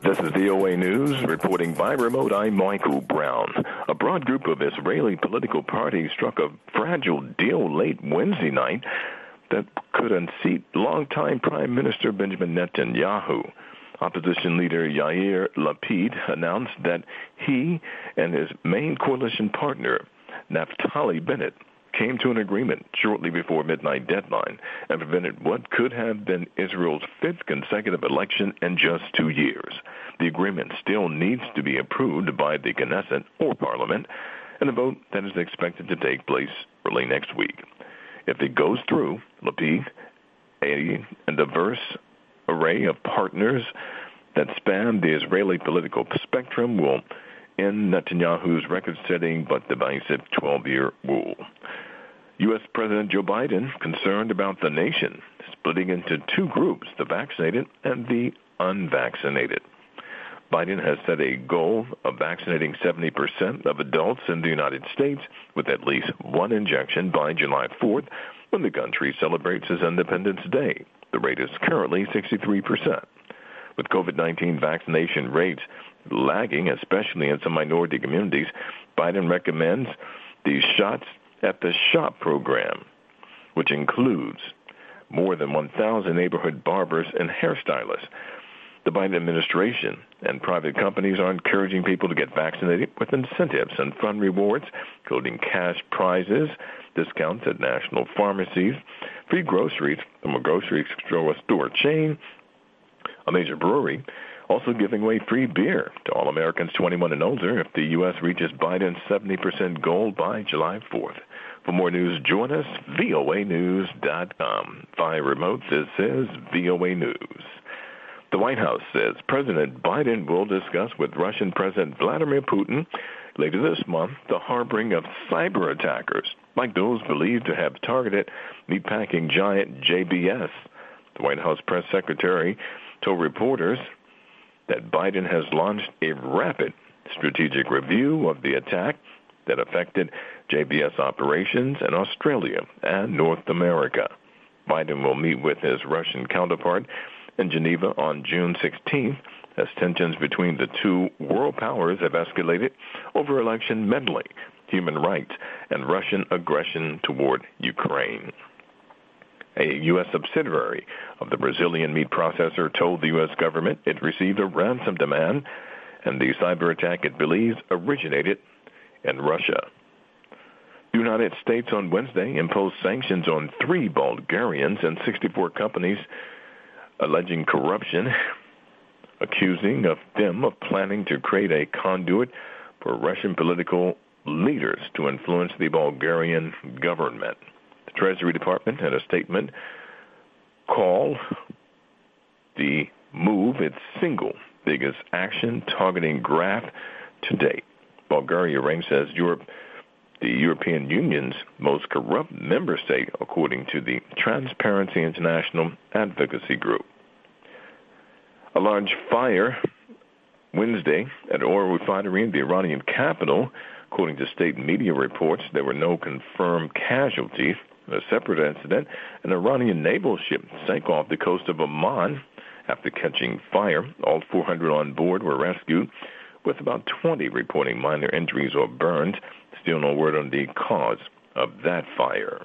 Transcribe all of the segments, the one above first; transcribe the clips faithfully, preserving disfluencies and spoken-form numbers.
This is V O A News, reporting by remote. I'm Michael Brown. A broad group of Israeli political parties struck a fragile deal late Wednesday night that could unseat longtime Prime Minister Benjamin Netanyahu. Opposition leader Yair Lapid announced that he and his main coalition partner, Naftali Bennett, came to an agreement shortly before midnight deadline and prevented what could have been Israel's fifth consecutive election in just two years. The agreement still needs to be approved by the Knesset or Parliament, and a vote that is expected to take place early next week. If it goes through, Lapid, a, a diverse array of partners that span the Israeli political spectrum, will end Netanyahu's record-setting but divisive twelve-year rule. U S. President Joe Biden, concerned about the nation splitting into two groups, the vaccinated and the unvaccinated. Biden has set a goal of vaccinating seventy percent of adults in the United States with at least one injection by July fourth, when the country celebrates its Independence Day. The rate is currently sixty-three percent. With COVID nineteen vaccination rates lagging, especially in some minority communities, Biden recommends these shots at the SHOP program, which includes more than one thousand neighborhood barbers and hairstylists. The Biden administration and private companies are encouraging people to get vaccinated with incentives and fun rewards, including cash prizes, discounts at national pharmacies, free groceries from a grocery store chain, a major brewery, also giving away free beer to all Americans twenty-one and older if the U S reaches Biden's seventy percent goal by July fourth. For more news, join us, V O A news dot com. Via remote, this is V O A News. The White House says President Biden will discuss with Russian President Vladimir Putin later this month the harboring of cyber attackers, like those believed to have targeted meatpacking giant J B S. The White House press secretary told reporters that Biden has launched a rapid strategic review of the attack that affected J B S operations in Australia and North America. Biden will meet with his Russian counterpart in Geneva on June sixteenth as tensions between the two world powers have escalated over election meddling, human rights, and Russian aggression toward Ukraine. A U S subsidiary of the Brazilian meat processor told the U S government it received a ransom demand, and the cyber attack it believes originated in Russia. The United States on Wednesday imposed sanctions on three Bulgarians and sixty-four companies alleging corruption, accusing of them of planning to create a conduit for Russian political leaders to influence the Bulgarian government. The Treasury Department had a statement called the move its single biggest action targeting graft to date. Bulgaria ranks as Europe, the European Union's most corrupt member state, according to the Transparency International Advocacy Group. A large fire Wednesday at oil refinery in the Iranian capital. According to state media reports, there were no confirmed casualties. A separate incident, an Iranian naval ship sank off the coast of Oman after catching fire. All four hundred on board were rescued, with about twenty reporting minor injuries or burns. Still no word on the cause of that fire.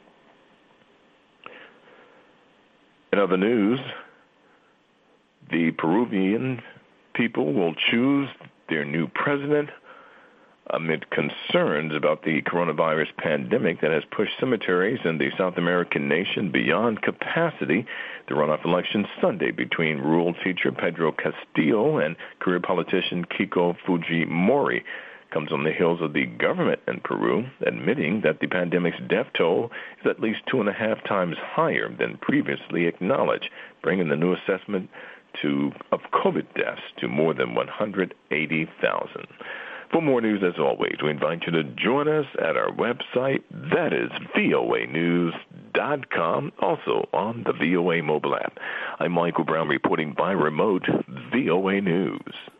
In other news, the Peruvian people will choose their new president amid concerns about the coronavirus pandemic that has pushed cemeteries in the South American nation beyond capacity. The runoff election Sunday between rural teacher Pedro Castillo and career politician Keiko Fujimori comes on the heels of the government in Peru admitting that the pandemic's death toll is at least two and a half times higher than previously acknowledged, bringing the new assessment to of COVID deaths to more than one hundred eighty thousand. For more news, as always, we invite you to join us at our website. That is V O A news dot com, also on the V O A mobile app. I'm Michael Brown reporting by remote V O A News.